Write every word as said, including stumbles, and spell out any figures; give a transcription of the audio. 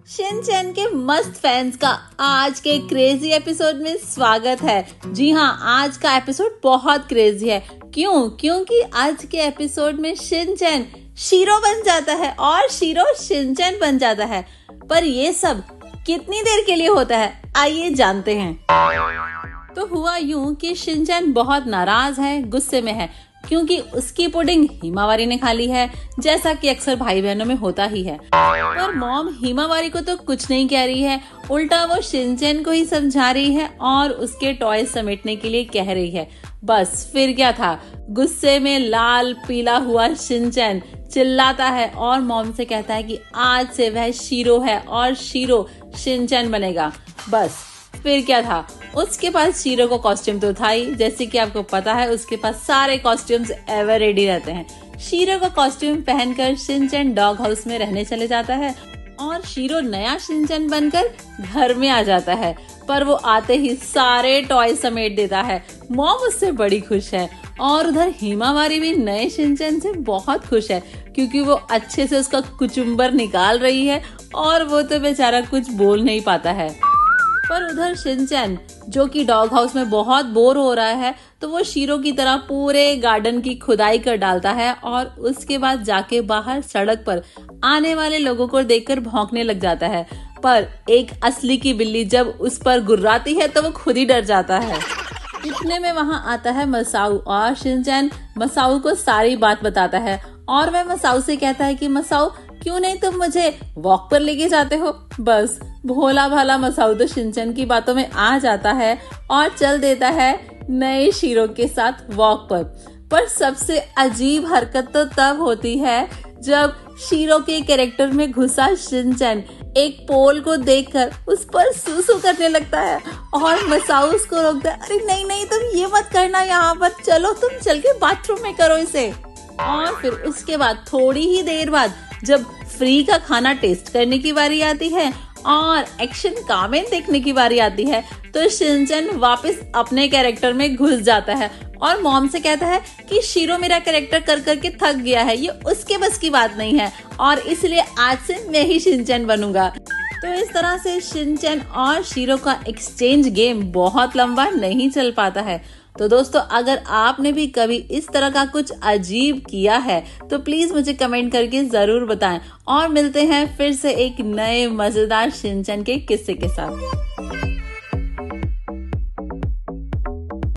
Shinchan के मस्त fans का आज के क्रेजी एपिसोड में स्वागत है। जी हाँ, आज का एपिसोड बहुत क्रेजी है। क्यों? क्योंकि आज के एपिसोड में शिनचैन शीरो बन जाता है और शीरो शिनचैन बन जाता है। पर ये सब कितनी देर के लिए होता है, आइए जानते हैं। तो हुआ यूं कि शिनचैन बहुत नाराज है, गुस्से में है, क्योंकि उसकी पुडिंग हिमावारी ने खा ली है, जैसा कि अक्सर भाई बहनों में होता ही है। पर मॉम हिमावारी को तो कुछ नहीं कह रही है, उल्टा वो शिनचैन को ही समझा रही है और उसके टॉय समेटने के लिए कह रही है। बस फिर क्या था, गुस्से में लाल पीला हुआ शिनचैन चिल्लाता है और मॉम से कहता है कि आज से वह शीरो है और शीरो शिनचैन बनेगा। बस फिर क्या था, उसके पास शीरो को कॉस्ट्यूम तो था ही, जैसे कि आपको पता है उसके पास सारे कॉस्ट्यूम्स एवर रेडी रहते हैं। शीरो का कॉस्ट्यूम पहनकर शिनचैन डॉग हाउस में रहने चले जाता है और शीरो नया शिनचैन बनकर घर में आ जाता है। पर वो आते ही सारे टॉय समेट देता है। मॉम उससे बड़ी खुश है और उधर हिमावारी भी नए शिनचैन से बहुत खुश है, क्योंकि वो अच्छे से उसका कुचुम्बर निकाल रही है और वो तो बेचारा कुछ बोल नहीं पाता है। पर उधर शिनचैन, जो कि डॉग हाउस में बहुत बोर हो रहा है, तो वो शीरो की तरह पूरे गार्डन की खुदाई कर डालता है और उसके बाद जाके बाहर सड़क पर आने वाले लोगों को देखकर भौंकने लग जाता है। पर एक असली की बिल्ली जब उस पर गुर्राती है तो वो खुद ही डर जाता है। इतने में वहां आता है मसाऊ और शिनचैन मसाऊ को सारी बात बताता है और वह मसाऊ से कहता है कि मसाऊ, क्यों नहीं तुम मुझे वॉक पर लेके जाते हो। बस भोला भाला मसाऊ तो शिनचैन की बातों में आ जाता है और चल देता है नए शीरो के साथ वॉक पर। पर सबसे अजीब हरकत तो तब होती है जब शीरो के कैरेक्टर में घुसा शिनचैन एक पोल को देखकर उस पर सूसू करने लगता है और मसाऊ उसको रोकता है। अरे नहीं नहीं, तुम ये मत करना, यहाँ पर चलो, तुम चल के बाथरूम में करो इसे। और फिर उसके बाद थोड़ी ही देर बाद जब फ्री का खाना टेस्ट करने की बारी आती है और एक्शन कामेन देखने की बारी आती है, तो शिनचैन वापस अपने कैरेक्टर में घुस जाता है और मॉम से कहता है कि शीरो मेरा कैरेक्टर कर करके थक गया है, ये उसके बस की बात नहीं है और इसलिए आज से मैं ही शिनचैन बनूंगा। तो इस तरह से शिनचैन और शीरो का एक्सचेंज गेम बहुत लंबा नहीं चल पाता है। तो दोस्तों, अगर आपने भी कभी इस तरह का कुछ अजीब किया है तो प्लीज मुझे कमेंट करके जरूर बताएं और मिलते हैं फिर से एक नए मजेदार शिनचैन के किस्से के साथ।